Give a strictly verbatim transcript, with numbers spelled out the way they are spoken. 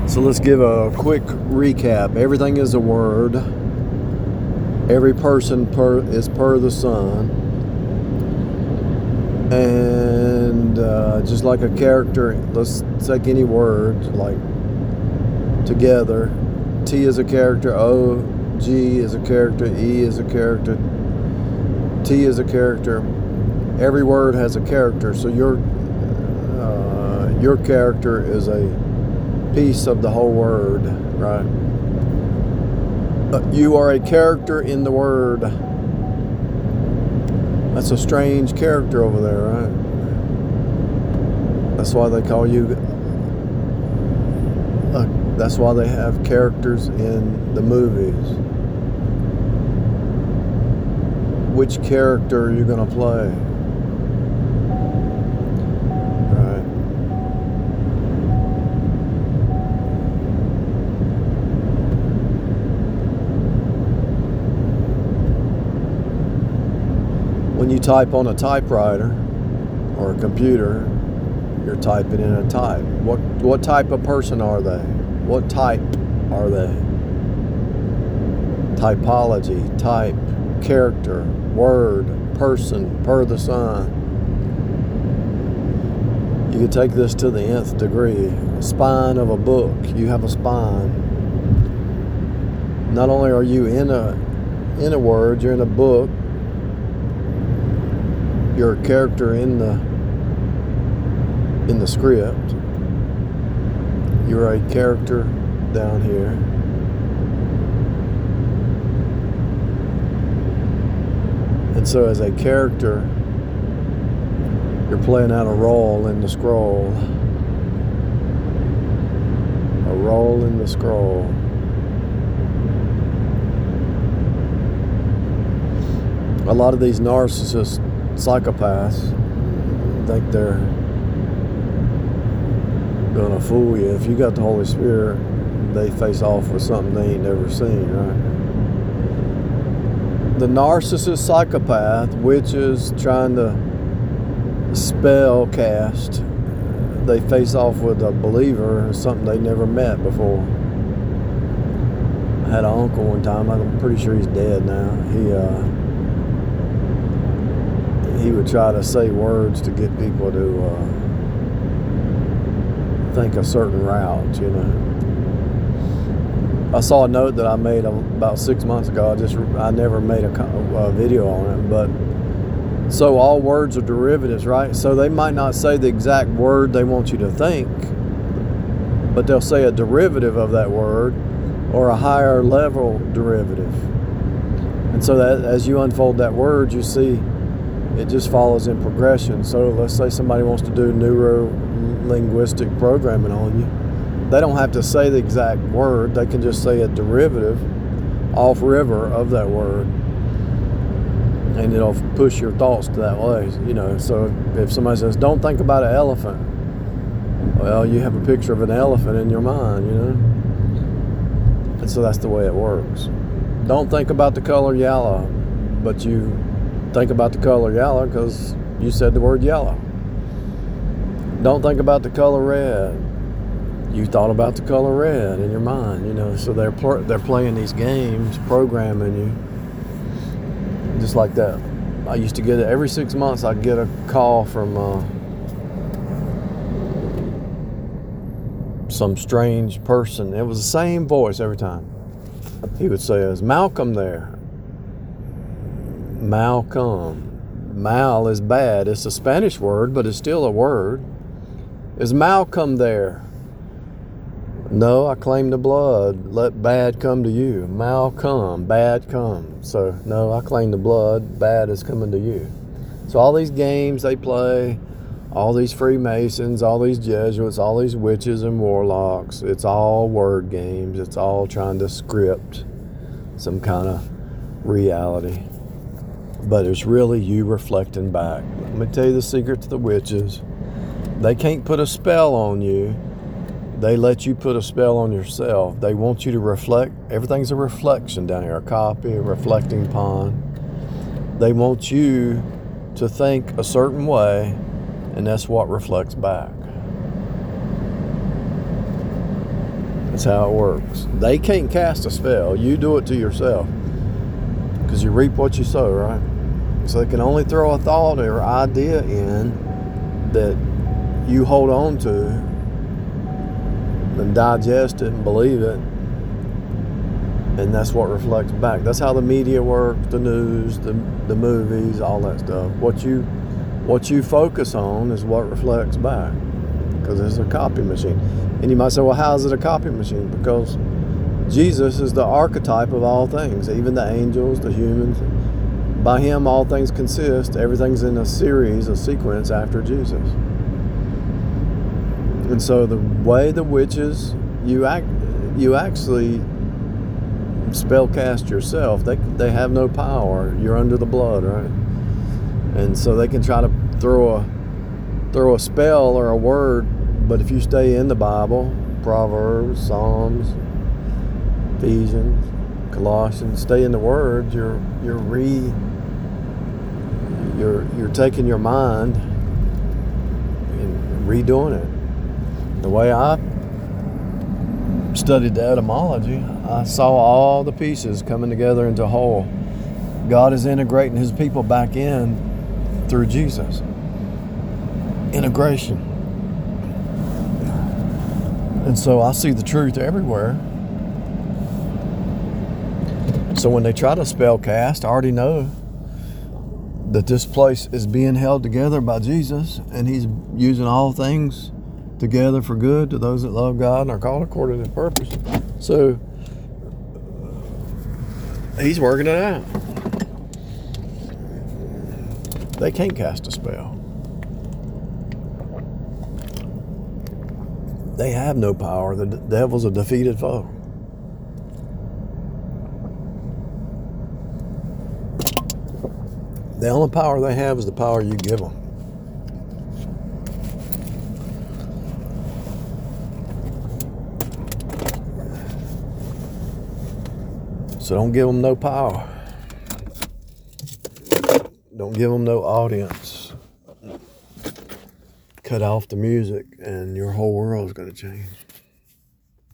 So let's give a quick recap. Everything is a word. Every person per is per the sun. And uh, just like a character, let's take any word like together. T is a character, O, G is a character, E is a character, T is a character. Every word has a character, so your uh, your character is a piece of the whole word, right? Uh, you are a character in the word. That's a strange character over there, right? That's why they call you. Uh, that's why they have characters in the movies. Which character are you going to play? Right. When you type on a typewriter or a computer, you're typing in a type. What what type of person are they? What type are they? Typology, type, character, word, person, per the sun. You could take this to the nth degree. Spine of a book. You have a spine. Not only are you in a in a word, you're in a book. You're a character in the in the script. You're a character down here. And so as a character, you're playing out a role in the scroll. A role in the scroll. A lot of these narcissists, psychopaths, think they're gonna fool you. If you got the Holy Spirit, they face off with something they ain't never seen, right? The narcissist psychopath, which is trying to spell cast, they face off with a believer, something they never met before. I had an uncle one time, I'm pretty sure he's dead now. He uh, he would try to say words to get people to uh, think a certain route, you know. I saw a note that I made about six months ago. I just I never made a, a video on it, but so all words are derivatives, right? So they might not say the exact word they want you to think, but they'll say a derivative of that word or a higher level derivative. And so that as you unfold that word, you see it just follows in progression. So let's say somebody wants to do neuro-linguistic programming on you. They don't have to say the exact word. They can just say a derivative off river of that word. And it'll push your thoughts to that way, you know. So if somebody says, don't think about an elephant. Well, you have a picture of an elephant in your mind, you know. And so that's the way it works. Don't think about the color yellow, but you think about the color yellow because you said the word yellow. Don't think about the color red. You thought about the color red in your mind, you know. So they're pl- they're playing these games, programming you, just like that. I used to get it every six months. I'd get a call from uh, some strange person. It was the same voice every time. He would say, "Is Malcolm there?" Malcolm. Mal is bad. It's a Spanish word, but it's still a word. Is Malcolm there? No, I claim the blood. Let bad come to you. Malcolm, bad come. So, no, I claim the blood. Bad is coming to you. So all these games they play, all these Freemasons, all these Jesuits, all these witches and warlocks, it's all word games. It's all trying to script some kind of reality. But it's really you reflecting back. Let me tell you the secret to the witches. They can't put a spell on you. They let you put a spell on yourself. They want you to reflect. Everything's a reflection down here. A copy, a reflecting pond. They want you to think a certain way, and that's what reflects back. That's how it works. They can't cast a spell. You do it to yourself. Because you reap what you sow, right? So they can only throw a thought or idea in that you hold on to and digest it and believe it. And that's what reflects back. That's how the media works, the news, the the movies, all that stuff. What you what you focus on is what reflects back. Because it's a copy machine. And you might say, well, how is it a copy machine? Because Jesus is the archetype of all things, even the angels, the humans. By him, all things consist. Everything's in a series, a sequence after Jesus. And so the way the witches, you act, you actually spell cast yourself. They they have no power. You're under the blood, right? And so they can try to throw a throw a spell or a word, but if you stay in the Bible, Proverbs, Psalms, Ephesians, Colossians, stay in the Word, you're you're re you're you're taking your mind and redoing it. The way I studied the etymology, I saw all the pieces coming together into a whole. God is integrating his people back in through Jesus. Integration. And so I see the truth everywhere. So when they try to spell cast, I already know that this place is being held together by Jesus, and he's using all things together for good to those that love God and are called according to his purpose. So he's working it out. They can't cast a spell. They have no power. The devil's a defeated foe. The only power they have is the power you give them. So don't give them no power. Don't give them no audience. Cut off the music and your whole world is going to change.